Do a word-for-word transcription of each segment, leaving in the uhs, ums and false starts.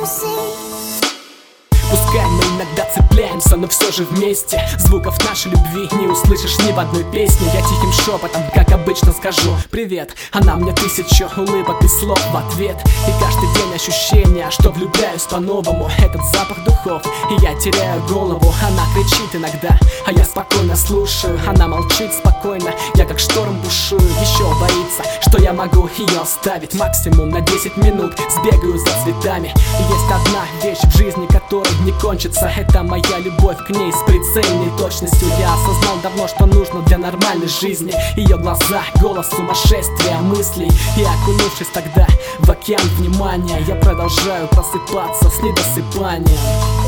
Пускай мы иногда цепляемся, но все же вместе. Звуков нашей любви не услышишь ни в одной песне. Я тихим шепотом, как обычно, скажу привет. Она мне тысячу улыбок и слов в ответ. И каждый день ощущение, что влюбляюсь по-новому. Этот запах духов, и я теряю голову. Она кричит иногда, а я спокойно слушаю. Она молчит спокойно, я как шторм бушую. Еще боится, что я могу ее оставить. Максимум на десять минут сбегаю за цветами. И есть одна вещь в жизни, которая не кончится. Это моя любовь к ней с прицельной точностью. Я осознал давно, что нужно для нормальной жизни. Ее глаза, голос, сумасшествия мыслей. И окунувшись тогда в океан внимания, я продолжаю просыпаться с недосыпанием.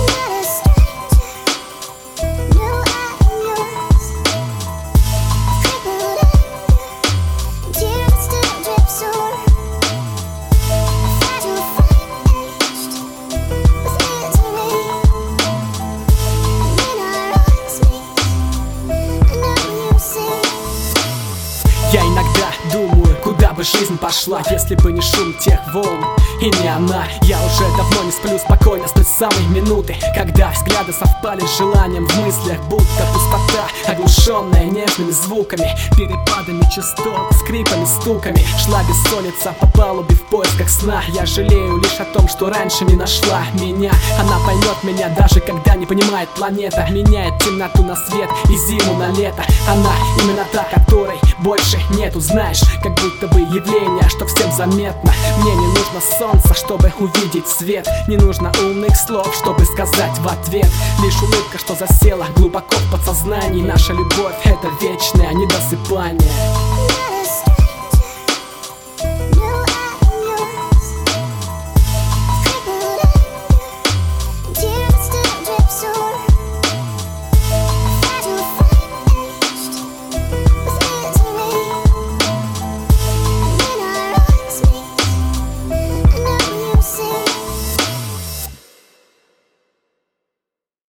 Я иногда думаю, куда бы жизнь пошла, если бы не шум тех волн и не она. Я уже давно не сплю спокойно с той самой минуты, когда взгляды совпали с желанием в мыслях. Будто пустота, оглушенная нежными звуками, перепадами частот, скрипами, стуками. Шла бессонница по палубе в поисках сна. Я жалею лишь о том, что раньше не нашла меня. Она поймет меня даже когда не понимает планета. Меняет темноту на свет и зиму на лето. Она именно та, которой больше нету, знаешь, как будто бы явление, что всем заметно. Мне не нужно солнца, чтобы увидеть свет. Не нужно умных слов, чтобы сказать в ответ. Лишь улыбка, что засела глубоко в подсознании. Наша любовь — это вечное недосыпание.